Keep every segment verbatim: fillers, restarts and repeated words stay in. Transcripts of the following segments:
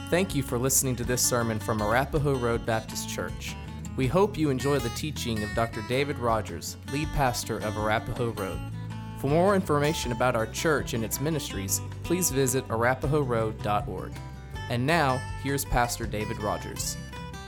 Thank you for listening to this sermon from Arapahoe Road Baptist Church. We hope you enjoy the teaching of Doctor David Rogers, lead pastor of Arapahoe Road. For more information about our church and its ministries, please visit arapahoe road dot org. And now, here's Pastor David Rogers.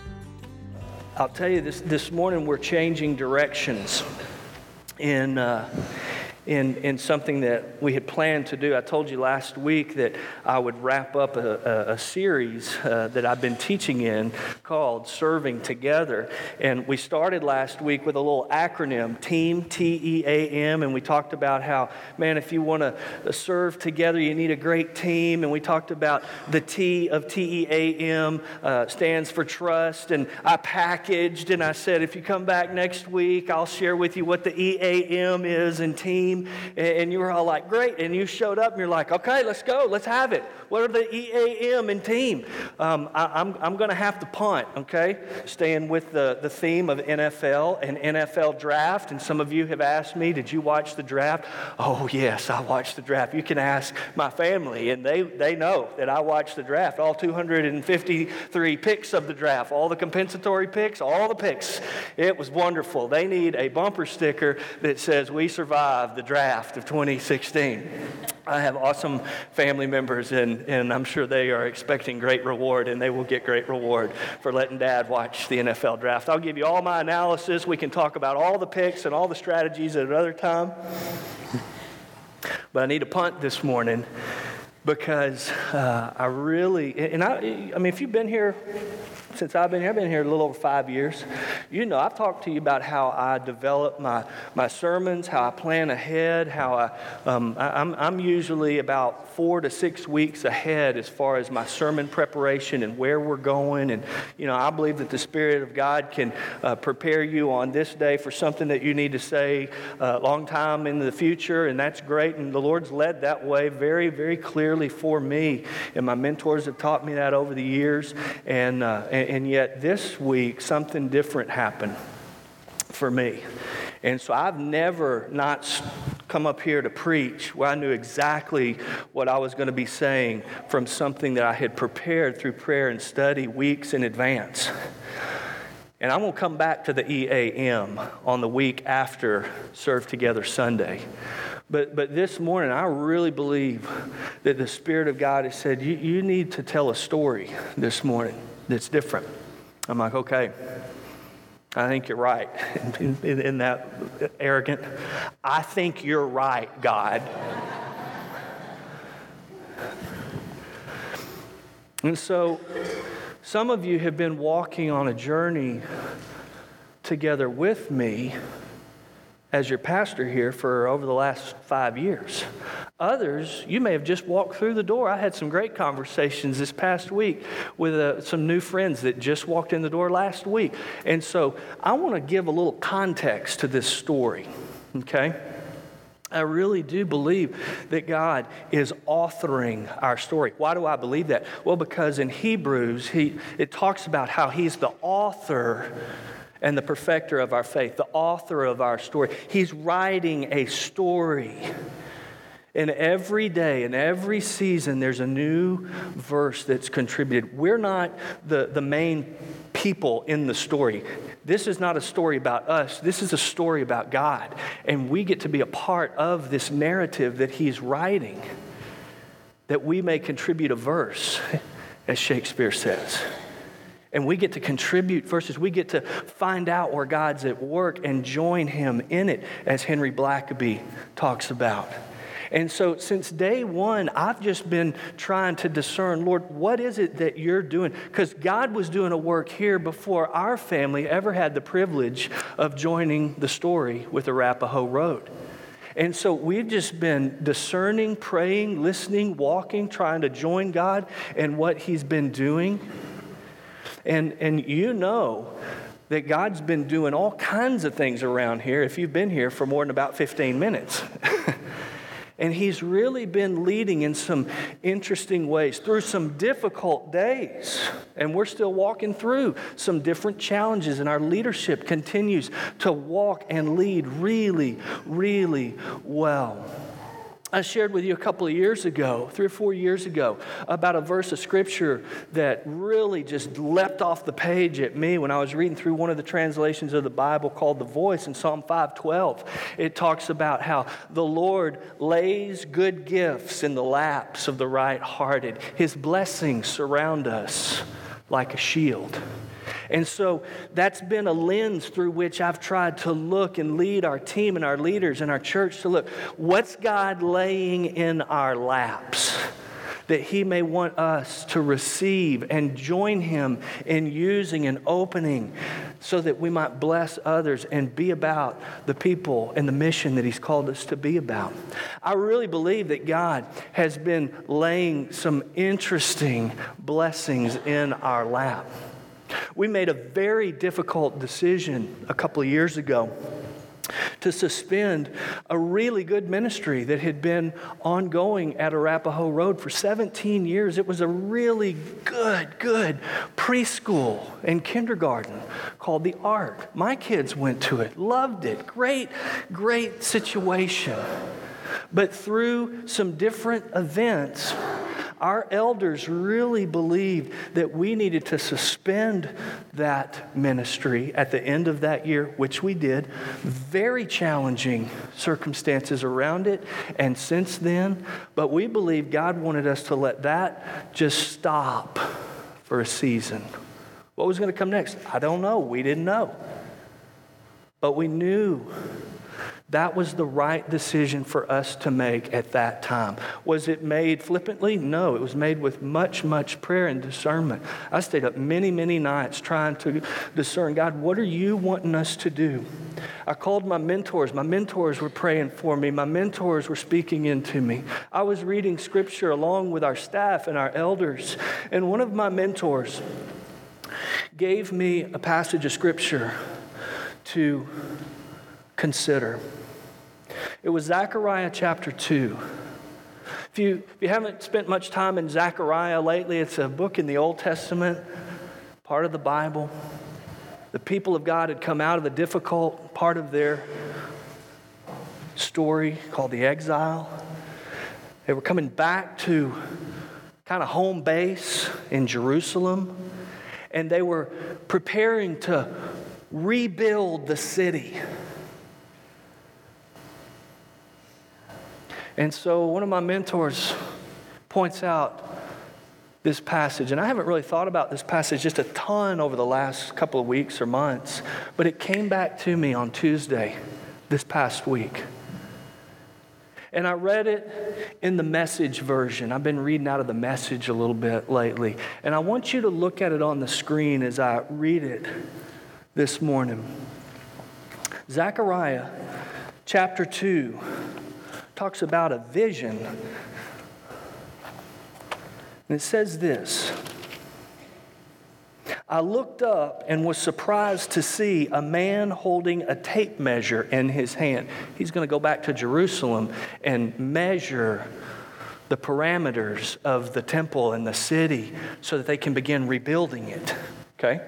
I'll tell you, this this morning we're changing directions in uh, in in something that we had planned to do. I told you last week that I would wrap up a, a, a series uh, that I've been teaching in called Serving Together. And we started last week with a little acronym, TEAM, T E A M, and we talked about how, man, if you want to serve together, you need a great team. And we talked about the T of T E A M uh, stands for trust. And I packaged and I said, if you come back next week, I'll share with you what the E A M is in team. And you were all like, great. And you showed up and you're like, okay, let's go. Let's have it. What are the E A M in team? Um, I, I'm, I'm going to have to punt, okay? Staying with the, the theme of N F L and N F L draft. And some of you have asked me, did you watch the draft? Oh, yes, I watched the draft. You can ask my family, and they, they know that I watched the draft. All two hundred fifty-three picks of the draft, all the compensatory picks, all the picks. It was wonderful. They need a bumper sticker that says, we survived the draft of twenty sixteen. I have awesome family members, and, and I'm sure they are expecting great reward, and they will get great reward for letting Dad watch the N F L draft. I'll give you all my analysis. We can talk about all the picks and all the strategies at another time. But I need to punt this morning because uh, I really, and I, I mean, if you've been here since I've been here, I've been here a little over five years. You know, I've talked to you about how I develop my, my sermons, how I plan ahead, how I, um, I I'm, I'm usually about four to six weeks ahead as far as my sermon preparation and where we're going. And, you know, I believe that the Spirit of God can uh, prepare you on this day for something that you need to say a long time in the future, and that's great. And the Lord's led that way very, very clearly for me. And my mentors have taught me that over the years. And, uh, and And yet this week, something different happened for me. And so I've never not come up here to preach where I knew exactly what I was going to be saying from something that I had prepared through prayer and study weeks in advance. And I'm going to come back to the E A M on the week after Serve Together Sunday. But but this morning, I really believe that the Spirit of God has said, you, you need to tell a story this morning that's different. I'm like, okay, I think you're right. Isn't that arrogant? I think you're right, God. And so some of you have been walking on a journey together with me as your pastor here for over the last five years. Others, you may have just walked through the door. I had some great conversations this past week with uh, some new friends that just walked in the door last week. And so I want to give a little context to this story, okay? I really do believe that God is authoring our story. Why do I believe that? Well, because in Hebrews, he it talks about how He's the author and the perfecter of our faith, the author of our story. He's writing a story. And every day, in every season, there's a new verse that's contributed. We're not the, the main people in the story. This is not a story about us. This is a story about God. And we get to be a part of this narrative that He's writing, that we may contribute a verse, as Shakespeare says. And we get to contribute verses. We get to find out where God's at work and join Him in it, as Henry Blackaby talks about. And so since day one, I've just been trying to discern, Lord, what is it that you're doing? Because God was doing a work here before our family ever had the privilege of joining the story with Arapahoe Road. And so we've just been discerning, praying, listening, walking, trying to join God in what He's been doing. And, and you know that God's been doing all kinds of things around here if you've been here for more than about fifteen minutes. And He's really been leading in some interesting ways through some difficult days. And we're still walking through some different challenges. And our leadership continues to walk and lead really, really well. I shared with you a couple of years ago, three or four years ago, about a verse of Scripture that really just leapt off the page at me when I was reading through one of the translations of the Bible called The Voice in Psalm five twelve. It talks about how the Lord lays good gifts in the laps of the right-hearted. His blessings surround us like a shield. And so that's been a lens through which I've tried to look and lead our team and our leaders and our church to look, what's God laying in our laps that He may want us to receive and join Him in using and opening so that we might bless others and be about the people and the mission that He's called us to be about. I really believe that God has been laying some interesting blessings in our lap. We made a very difficult decision a couple of years ago to suspend a really good ministry that had been ongoing at Arapahoe Road for seventeen years. It was a really good, good preschool and kindergarten called The Ark. My kids went to it, loved it. Great, great situation. But through some different events, our elders really believed that we needed to suspend that ministry at the end of that year, which we did. Very challenging circumstances around it, and since then, but we believe God wanted us to let that just stop for a season. What was going to come next? I don't know. We didn't know. But we knew that was the right decision for us to make at that time. Was it made flippantly? No, it was made with much, much prayer and discernment. I stayed up many, many nights trying to discern, God, what are you wanting us to do? I called my mentors. My mentors were praying for me. My mentors were speaking into me. I was reading Scripture along with our staff and our elders. And one of my mentors gave me a passage of Scripture to consider. It was Zechariah chapter two. If you, if you haven't spent much time in Zechariah lately, it's a book in the Old Testament, part of the Bible. The people of God had come out of the difficult part of their story called the exile. They were coming back to kind of home base in Jerusalem, and they were preparing to rebuild the city. And so one of my mentors points out this passage, and I haven't really thought about this passage just a ton over the last couple of weeks or months, but it came back to me on Tuesday this past week. And I read it in the Message version. I've been reading out of the Message a little bit lately, and I want you to look at it on the screen as I read it this morning. Zechariah chapter two talks about a vision. And it says this: I looked up and was surprised to see a man holding a tape measure in his hand. He's going to go back to Jerusalem and measure the parameters of the temple and the city so that they can begin rebuilding it. Okay?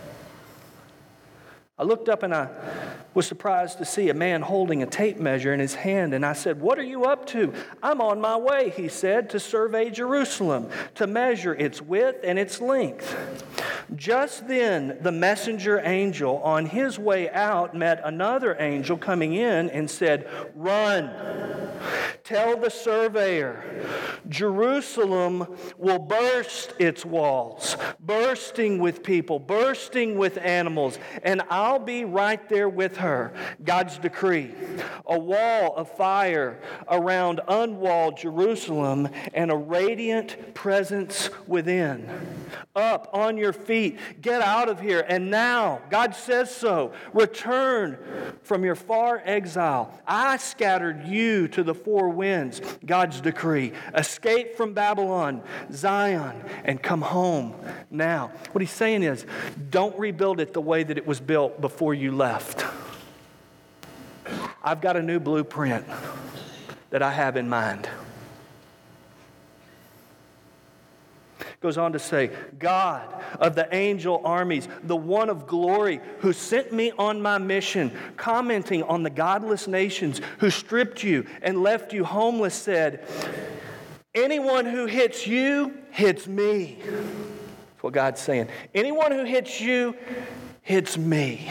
I looked up and I was surprised to see a man holding a tape measure in his hand, and I said, "What are you up to?" "I'm on my way," he said, "to survey Jerusalem, to measure its width and its length." Just then, the messenger angel on his way out met another angel coming in and said, "Run, tell the surveyor, Jerusalem will burst its walls, bursting with people, bursting with animals, and I'll be right there with her." God's decree: a wall of fire around unwalled Jerusalem and a radiant presence within. Up on your feet, get out of here, and now, God says so, return from your far exile. I scattered you to the four winds. God's decree: escape from Babylon, Zion, and come home now. What he's saying is, don't rebuild it the way that it was built before you left. I've got a new blueprint that I have in mind. goes on to say, God of the angel armies, the one of glory who sent me on my mission, commenting on the godless nations who stripped you and left you homeless, said, anyone who hits you hits me. That's what God's saying. Anyone who hits you hits me.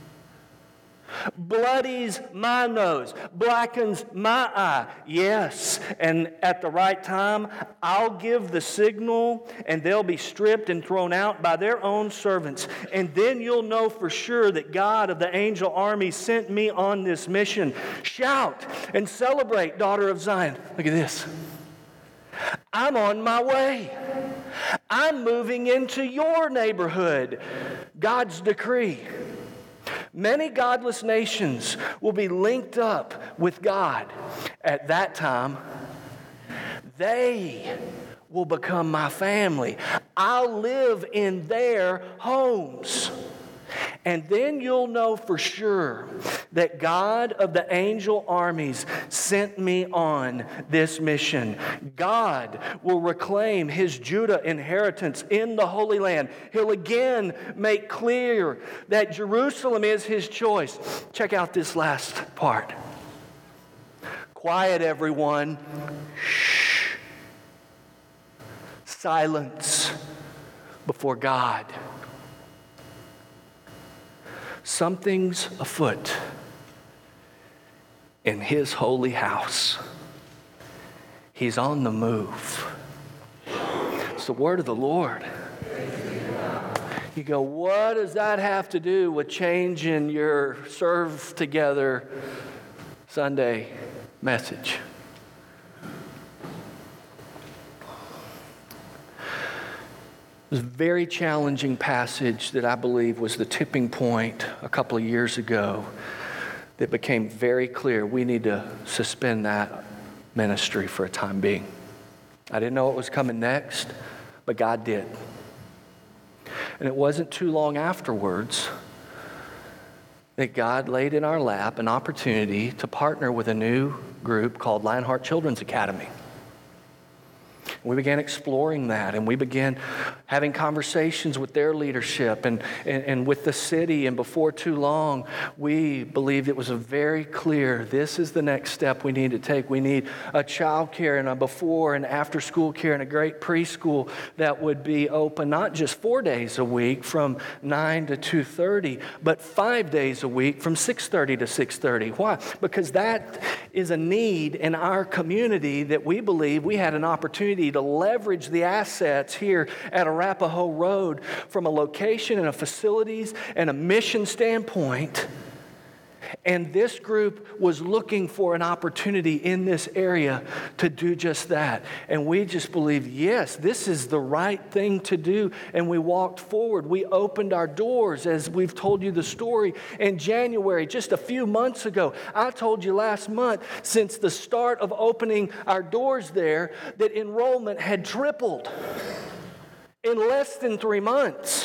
Bloodies my nose, blackens my eye. Yes, and at the right time, I'll give the signal, and they'll be stripped and thrown out by their own servants. And then you'll know for sure that God of the angel army sent me on this mission. Shout and celebrate, daughter of Zion. Look at this. I'm on my way. I'm moving into your neighborhood. God's decree. Many godless nations will be linked up with God. At that time, they will become my family. I'll live in their homes. And then you'll know for sure that God of the angel armies sent me on this mission. God will reclaim his Judah inheritance in the Holy Land. He'll again make clear that Jerusalem is his choice. Check out this last part. Quiet, everyone. Shh. Silence before God. Something's afoot in his holy house. He's on the move. It's the word of the Lord. You go, what does that have to do with changing your serve together Sunday message? It was a very challenging passage that I believe was the tipping point a couple of years ago that became very clear. We need to suspend that ministry for a time being. I didn't know what was coming next, but God did. And it wasn't too long afterwards that God laid in our lap an opportunity to partner with a new group called Lionheart Children's Academy. We began exploring that, and we began having conversations with their leadership and, and, and with the city. And before too long, we believed it was a very clear, this is the next step we need to take. We need a child care and a before and after school care and a great preschool that would be open not just four days a week from nine to two thirty, but five days a week from six thirty to six thirty. Why? Because that is a need in our community that we believe we had an opportunity to leverage the assets here at Arapahoe Road from a location and a facilities and a mission standpoint. And this group was looking for an opportunity in this area to do just that. And we just believed, yes, this is the right thing to do. And we walked forward. We opened our doors, as we've told you the story, in January, just a few months ago. I told you last month, since the start of opening our doors there, that enrollment had tripled in less than three months.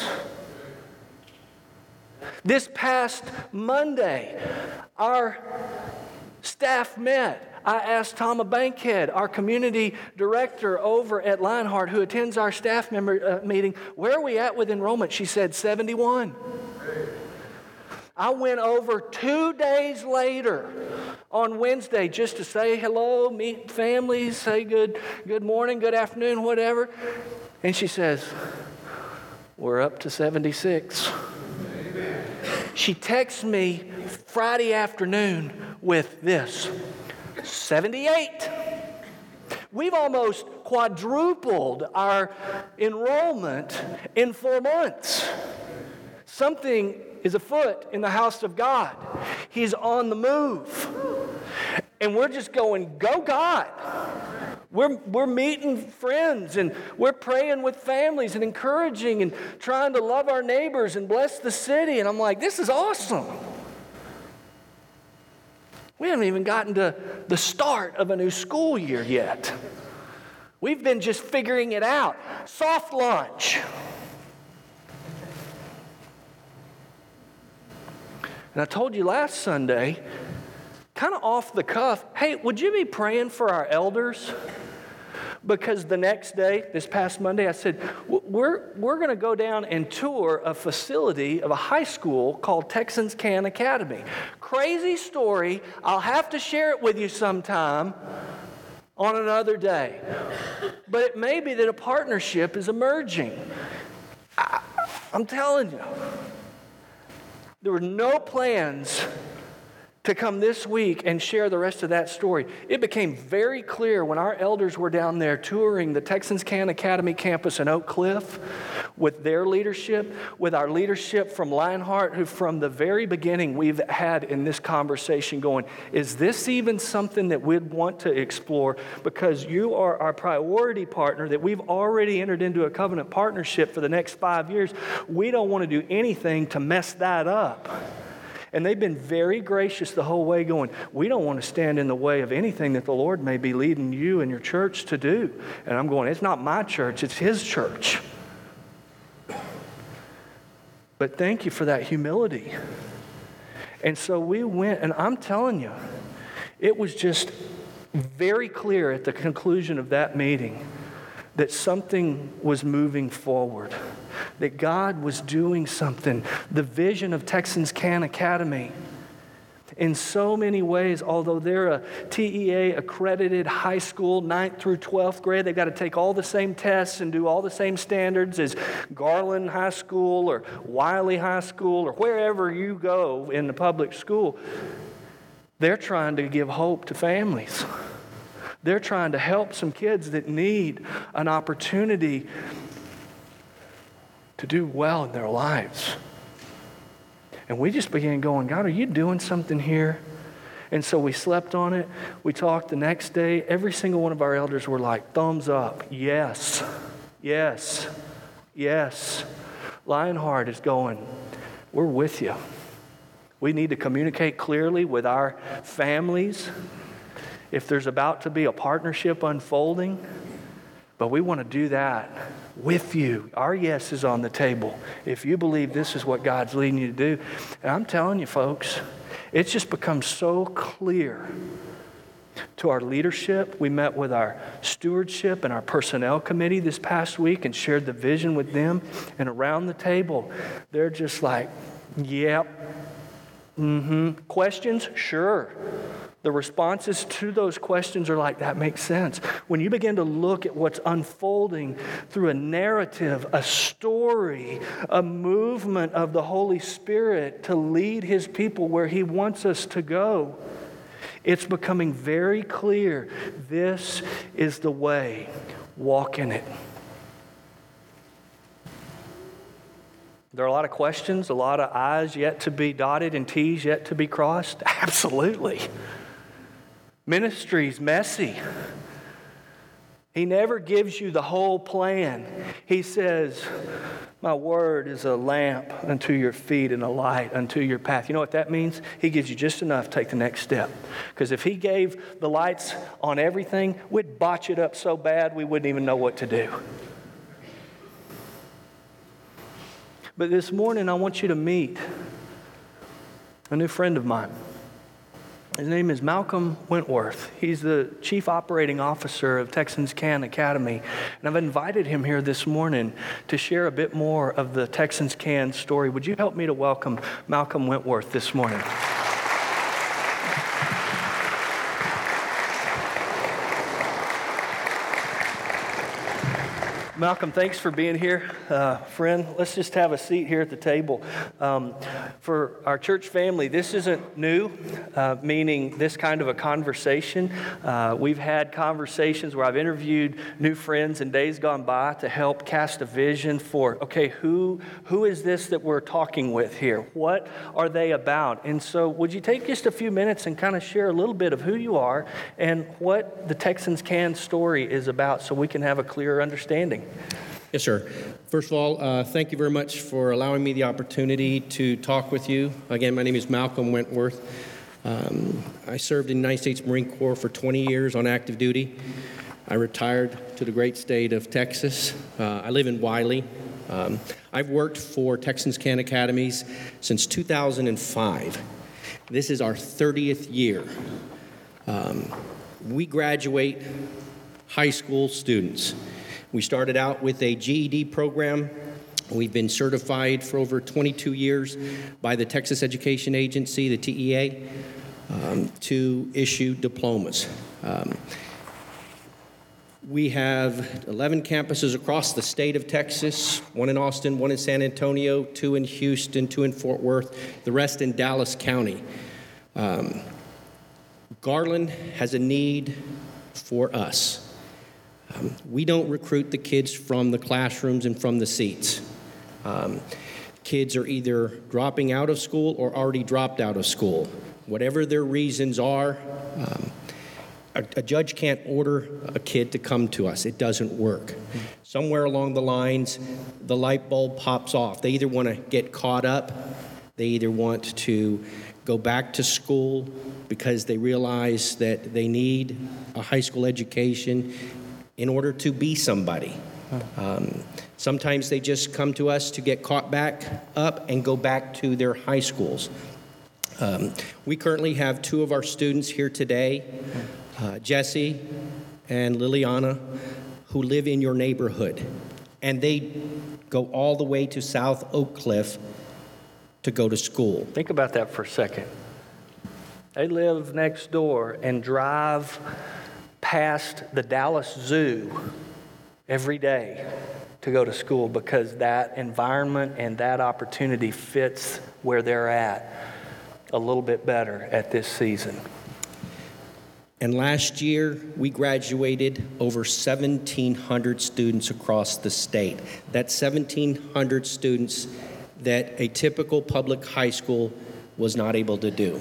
This past Monday, our staff met. I asked Tama Bankhead, our community director over at Lionheart, who attends our staff member uh, meeting, where are we at with enrollment? She said seventy-one. I went over two days later on Wednesday just to say hello, meet families, say good, good morning, good afternoon, whatever. And she says, we're up to seventy-six. She texts me Friday afternoon with this, seventy-eight. We've almost quadrupled our enrollment in four months. Something is afoot in the house of God. He's on the move. And we're just going, go God. We're, we're meeting friends and we're praying with families and encouraging and trying to love our neighbors and bless the city. And I'm like, this is awesome. We haven't even gotten to the start of a new school year yet. We've been just figuring it out. Soft launch. And I told you last Sunday, kind of off the cuff, hey, would you be praying for our elders? Because the next day, this past Monday, I said, we're, we're going to go down and tour a facility of a high school called Texans Can Academy. Crazy story. I'll have to share it with you sometime on another day. But it may be that a partnership is emerging. I, I'm telling you, there were no plans to come this week and share the rest of that story. It became very clear when our elders were down there touring the Texans Can Academy campus in Oak Cliff with their leadership, with our leadership from Lionheart, who from the very beginning we've had in this conversation going, is this even something that we'd want to explore? Because you are our priority partner that we've already entered into a covenant partnership for the next five years. We don't want to do anything to mess that up. And they've been very gracious the whole way going, we don't want to stand in the way of anything that the Lord may be leading you and your church to do. And I'm going, it's not my church, it's His church. But thank you for that humility. And so we went, and I'm telling you, it was just very clear at the conclusion of that meeting that something was moving forward, that God was doing something. The vision of Texans Can Academy, in so many ways, although they're a T E A accredited high school, ninth through twelfth grade, they've got to take all the same tests and do all the same standards as Garland High School or Wiley High School or wherever you go in the public school. They're trying to give hope to families. They're trying to help some kids that need an opportunity to do well in their lives. And we just began going, God, are you doing something here? And so we slept on it. We talked the next day. Every single one of our elders were like, thumbs up. Yes, yes, yes. Lionheart is going, we're with you. We need to communicate clearly with our families if there's about to be a partnership unfolding, but we want to do that with you. Our yes is on the table if you believe this is what God's leading you to do. And I'm telling you, folks, it's just become so clear to our leadership. We met with our stewardship and our personnel committee this past week and shared the vision with them. And around the table, they're just like, yep, mm-hmm. Questions? Sure. The responses to those questions are like, that makes sense. When you begin to look at what's unfolding through a narrative, a story, a movement of the Holy Spirit to lead His people where He wants us to go, it's becoming very clear. This is the way. Walk in it. There are a lot of questions, a lot of I's yet to be dotted and T's yet to be crossed. Absolutely. Ministry's messy. He never gives you the whole plan. He says, my word is a lamp unto your feet and a light unto your path. You know what that means? He gives you just enough to take the next step. Because if He gave the lights on everything, we'd botch it up so bad we wouldn't even know what to do. But this morning I want you to meet a new friend of mine. His name is Malcolm Wentworth. He's the Chief Operating Officer of Texans Can Academy. And I've invited him here this morning to share a bit more of the Texans Can story. Would you help me to welcome Malcolm Wentworth this morning? Malcolm, thanks for being here. Uh, friend, let's just have a seat here at the table. Um, for our church family, this isn't new, uh, meaning this kind of a conversation. Uh, we've had conversations where I've interviewed new friends in days gone by to help cast a vision for, okay, who who is this that we're talking with here? What are they about? And so would you take just a few minutes and kind of share a little bit of who you are and what the Texans Can story is about so we can have a clearer understanding? Yes, sir. First of all, uh, thank you very much for allowing me the opportunity to talk with you. Again, my name is Malcolm Wentworth. Um, I served in the United States Marine Corps for twenty years on active duty. I retired to the great state of Texas. Uh, I live in Wiley. Um, I've worked for Texans Can Academies since two thousand five. This is our thirtieth year. Um, we graduate high school students. We started out with a G E D program. We've been certified for over twenty-two years by the Texas Education Agency, the T E A, um, to issue diplomas. Um, we have eleven campuses across the state of Texas, one in Austin, one in San Antonio, two in Houston, two in Fort Worth, the rest in Dallas County. Um, Garland has a need for us. Um, we don't recruit the kids from the classrooms and from the seats. Um, kids are either dropping out of school or already dropped out of school. Whatever their reasons are, um, a, a judge can't order a kid to come to us. It doesn't work. Somewhere along the lines, the light bulb pops off. They either want to get caught up, they either want to go back to school because they realize that they need a high school education in order to be somebody. Um, sometimes they just come to us to get caught back up and go back to their high schools. Um, we currently have two of our students here today, uh, Jesse and Liliana, who live in your neighborhood. And they go all the way to South Oak Cliff to go to school. Think about that for a second. They live next door and drive past the Dallas Zoo every day to go to school because that environment and that opportunity fits where they're at a little bit better at this season. And last year, we graduated over seventeen hundred students across the state. That's seventeen hundred students that a typical public high school was not able to do.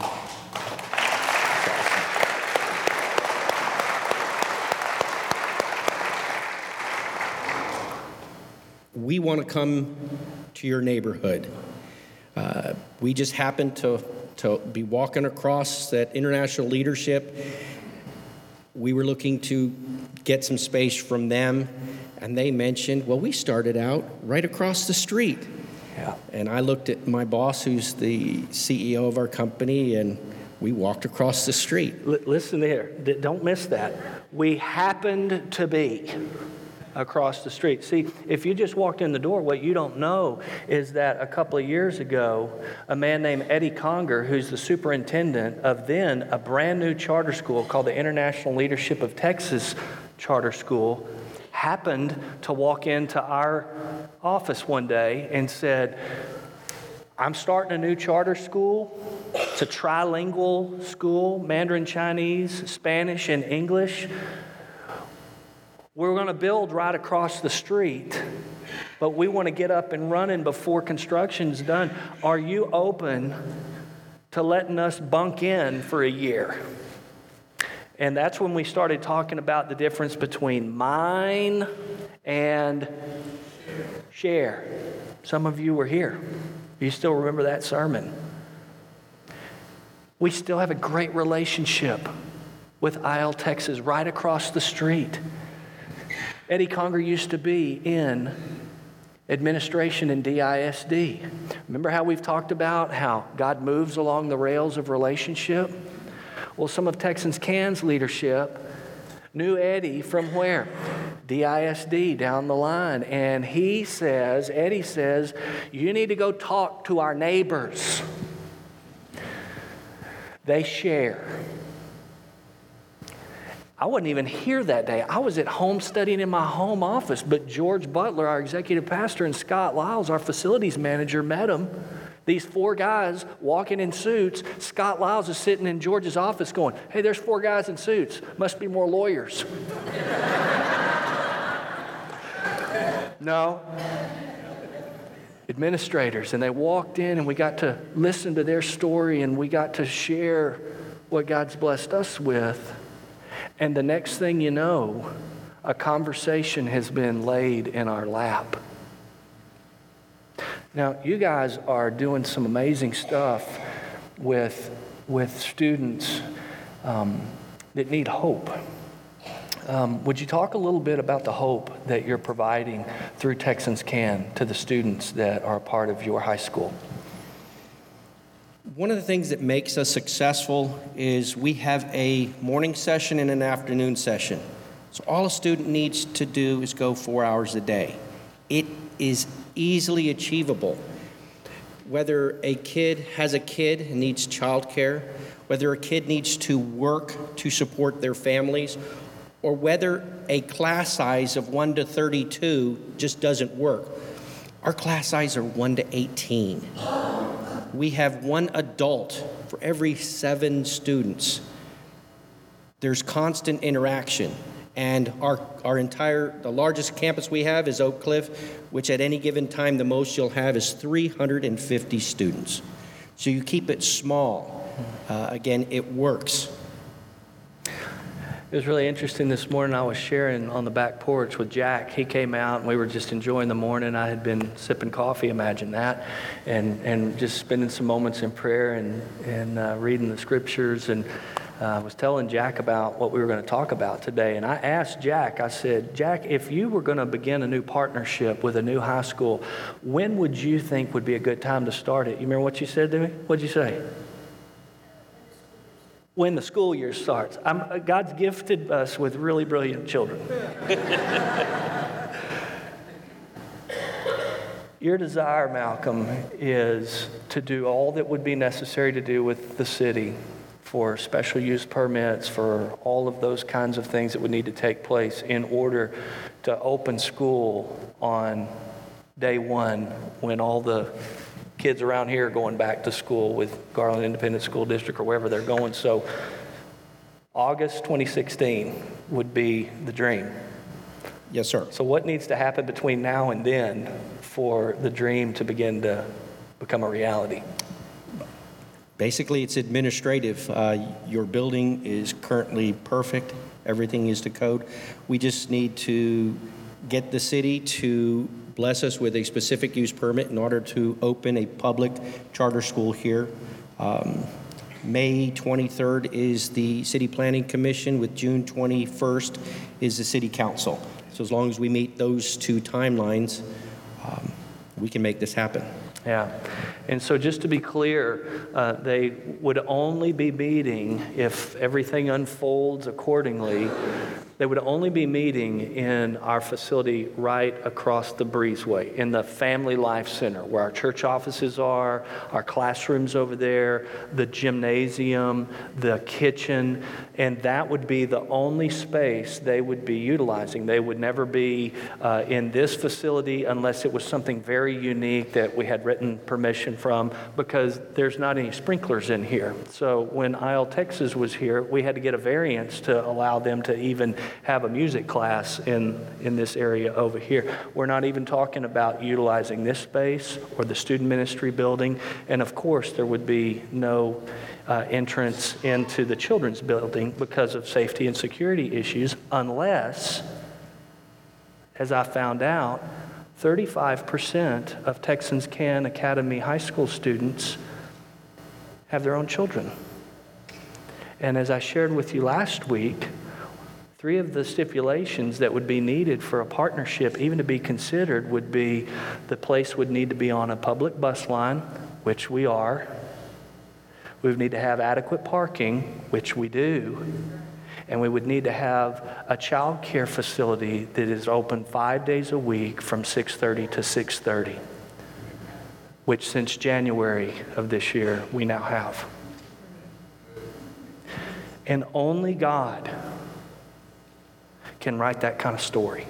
We want to come to your neighborhood. Uh, we just happened to, to be walking across that international leadership. We were looking to get some space from them, and they mentioned, well, we started out right across the street. Yeah. And I looked at my boss, who's the C E O of our company, and we walked across the street. L- listen here, D- don't miss that. We happened to be across the street. See, if you just walked in the door, what you don't know is that a couple of years ago, a man named Eddie Conger, who's the superintendent of then a brand new charter school called the International Leadership of Texas Charter School, happened to walk into our office one day and said, I'm starting a new charter school. It's a trilingual school, Mandarin Chinese, Spanish, and English. We're going to build right across the street, but we want to get up and running before construction's done. Are you open to letting us bunk in for a year? And that's when we started talking about the difference between mine and share. Some of you were here. You still remember that sermon. We still have a great relationship with Isle, Texas, right across the street. Eddie Conger used to be in administration in D I S D. Remember how we've talked about how God moves along the rails of relationship? Well, some of Texans Can's leadership knew Eddie from where? D I S D down the line. And he says, Eddie says, you need to go talk to our neighbors. They share. I wasn't even here that day. I was at home studying in my home office, but George Butler, our executive pastor, and Scott Lyles, our facilities manager, met them. These four guys walking in suits. Scott Lyles is sitting in George's office going, hey, there's four guys in suits. Must be more lawyers. No. Administrators. And they walked in and we got to listen to their story and we got to share what God's blessed us with. And the next thing you know, a conversation has been laid in our lap. Now, you guys are doing some amazing stuff with, with students um, that need hope. Um, would you talk a little bit about the hope that you're providing through Texans Can to the students that are a part of your high school? One of the things that makes us successful is we have a morning session and an afternoon session. So all a student needs to do is go four hours a day. It is easily achievable. Whether a kid has a kid and needs childcare, whether a kid needs to work to support their families, or whether a class size of one to thirty-two just doesn't work. Our class size are one to eighteen. We have one adult for every seven students. There's constant interaction. And our, our entire, the largest campus we have is Oak Cliff, which at any given time, the most you'll have is three hundred fifty students. So you keep it small. Uh, again, it works. It was really interesting this morning. I was sharing on the back porch with Jack. He came out and we were just enjoying the morning. I had been sipping coffee, imagine that, and, and just spending some moments in prayer and, and uh, reading the scriptures. And I uh, was telling Jack about what we were going to talk about today. And I asked Jack, I said, Jack, if you were going to begin a new partnership with a new high school, when would you think would be a good time to start it? You remember what you said to me? What'd you say? When the school year starts. I'm, God's gifted us with really brilliant children. Your desire, Malcolm, is to do all that would be necessary to do with the city for special use permits, for all of those kinds of things that would need to take place in order to open school on day one when all the kids around here are going back to school with Garland Independent School District or wherever they're going. So August twenty sixteen would be the dream. Yes, sir. So what needs to happen between now and then for the dream to begin to become a reality? Basically, it's administrative. Uh, your building is currently perfect. Everything is to code. We just need to get the city to bless us with a specific use permit in order to open a public charter school here. Um, May twenty-third is the City Planning Commission, with June twenty-first is the City Council. So as long as we meet those two timelines, um, we can make this happen. Yeah. And so just to be clear, uh, they would only be meeting if everything unfolds accordingly. They would only be meeting in our facility right across the breezeway, in the Family Life Center, where our church offices are, our classrooms over there, the gymnasium, the kitchen, and that would be the only space they would be utilizing. They would never be uh, in this facility unless it was something very unique that we had written permission from, because there's not any sprinklers in here. So when I L Texas was here, we had to get a variance to allow them to even have a music class in, in this area over here. We're not even talking about utilizing this space or the student ministry building. And of course, there would be no uh, entrance into the children's building because of safety and security issues, unless, as I found out, thirty-five percent of Texans Can Academy high school students have their own children. And as I shared with you last week, three of the stipulations that would be needed for a partnership even to be considered would be the place would need to be on a public bus line, which we are. We would need to have adequate parking, which we do. And we would need to have a child care facility that is open five days a week from six thirty to six thirty, which since January of this year we now have. And only God can write that kind of story.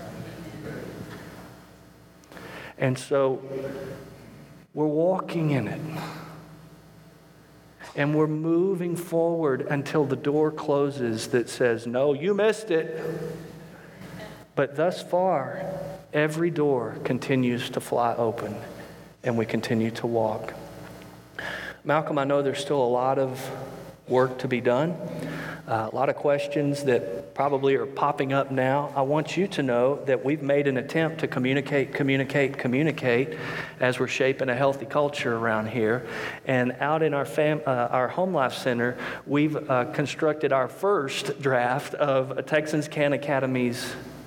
And so we're walking in it. And we're moving forward until the door closes that says, no, you missed it. But thus far, every door continues to fly open, and we continue to walk. Malcolm, I know there's still a lot of work to be done, uh, a lot of questions that probably are popping up now. I want you to know that we've made an attempt to communicate, communicate, communicate as we're shaping a healthy culture around here. And out in our fam- uh, our Home Life Center, we've uh, constructed our first draft of Texans Can Academy's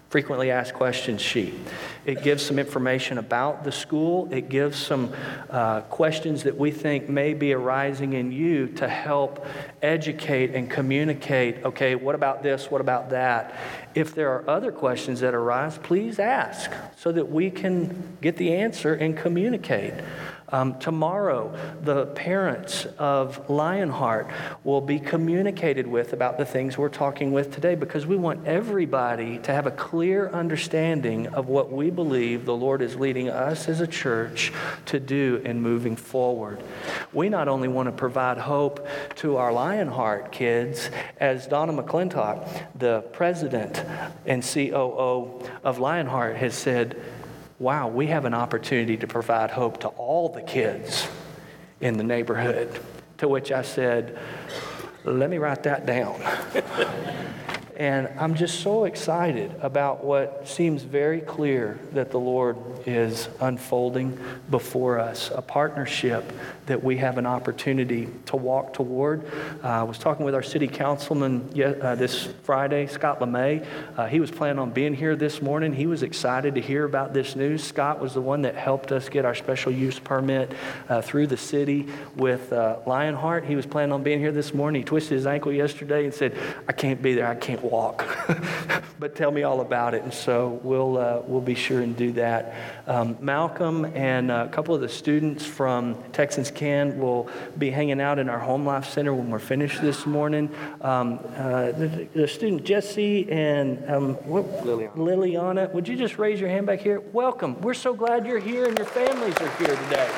frequently asked questions sheet. It gives some information about the school. It gives some uh, questions that we think may be arising in you to help educate and communicate, okay, what about this, what about that? If there are other questions that arise, please ask so that we can get the answer and communicate. Um, tomorrow, the parents of Lionheart will be communicated with about the things we're talking with today, because we want everybody to have a clear understanding of what we believe the Lord is leading us as a church to do in moving forward. We not only want to provide hope to our Lionheart kids, as Donna McClintock, the president and C O O of Lionheart, has said, wow, we have an opportunity to provide hope to all the kids in the neighborhood. To which I said, let me write that down. And I'm just so excited about what seems very clear that the Lord is unfolding before us, a partnership that we have an opportunity to walk toward. Uh, I was talking with our city councilman uh, this Friday, Scott LeMay. Uh, he was planning on being here this morning. He was excited to hear about this news. Scott was the one that helped us get our special use permit uh, through the city with uh, Lionheart. He was planning on being here this morning. He twisted his ankle yesterday and said, I can't be there. I can't walk. But tell me all about it. And so we'll uh, we'll be sure and do that. Um, Malcolm and a couple of the students from Texans Can will be hanging out in our Home Life Center when we're finished this morning. Um, uh, the, the student Jesse and um, what, Liliana. Liliana, would you just raise your hand back here? Welcome. We're so glad you're here and your families are here today.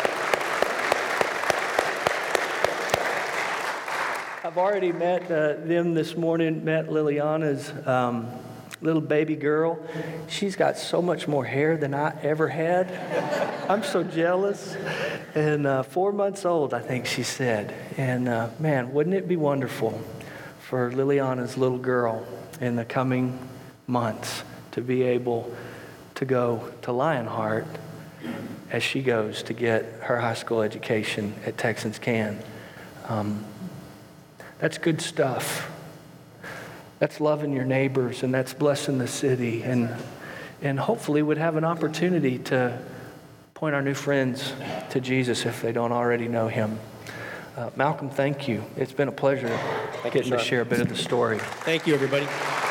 I've already met uh, them this morning, met Liliana's um, little baby girl. She's got so much more hair than I ever had. I'm so jealous. And uh, four months old, I think she said. And uh, man, wouldn't it be wonderful for Liliana's little girl in the coming months to be able to go to Lionheart as she goes to get her high school education at Texans Can. Um, That's good stuff. That's loving your neighbors, and that's blessing the city, and and hopefully would have an opportunity to point our new friends to Jesus if they don't already know him. Uh, Malcolm, thank you. It's been a pleasure thank getting you, to share a bit of the story. Thank you, everybody.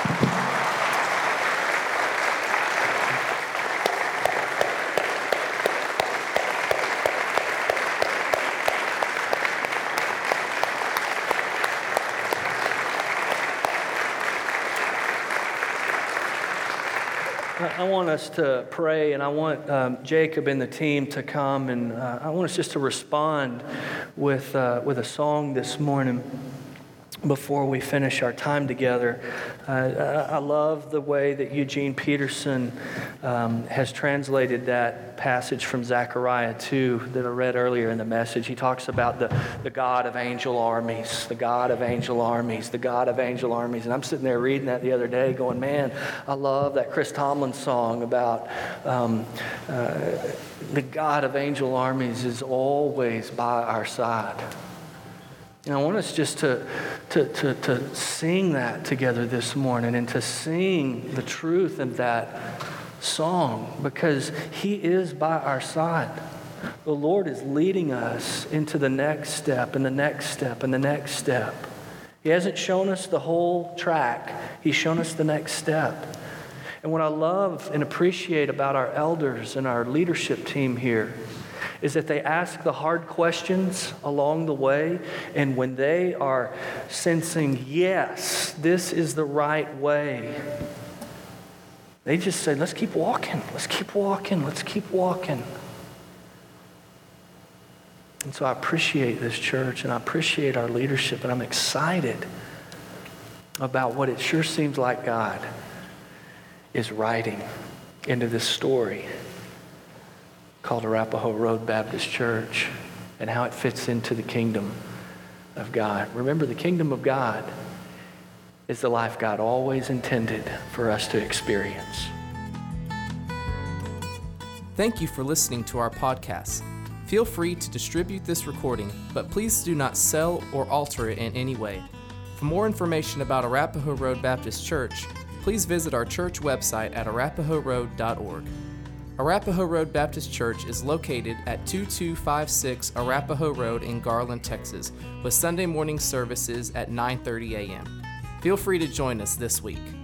I want us to pray, and I want um, Jacob and the team to come, and uh, I want us just to respond with uh, with a song this morning before we finish our time together. Uh, I love the way that Eugene Peterson um, has translated that passage from Zechariah two that I read earlier in the message. He talks about the, the God of angel armies, the God of angel armies, the God of angel armies. And I'm sitting there reading that the other day going, man, I love that Chris Tomlin song about um, uh, the God of angel armies is always by our side. And I want us just to, to, to, to sing that together this morning and to sing the truth of that song, because he is by our side. The Lord is leading us into the next step and the next step and the next step. He hasn't shown us the whole track. He's shown us the next step. And what I love and appreciate about our elders and our leadership team here is that they ask the hard questions along the way, and when they are sensing, yes, this is the right way, they just say, let's keep walking, let's keep walking, let's keep walking. And so I appreciate this church, and I appreciate our leadership, and I'm excited about what it sure seems like God is writing into this story called Arapahoe Road Baptist Church, and how it fits into the kingdom of God. Remember, the kingdom of God is the life God always intended for us to experience. Thank you for listening to our podcast. Feel free to distribute this recording, but please do not sell or alter it in any way. For more information about Arapahoe Road Baptist Church, please visit our church website at arapahoe road dot org. Arapahoe Road Baptist Church is located at two two five six Arapahoe Road in Garland, Texas, with Sunday morning services at nine thirty a.m. Feel free to join us this week.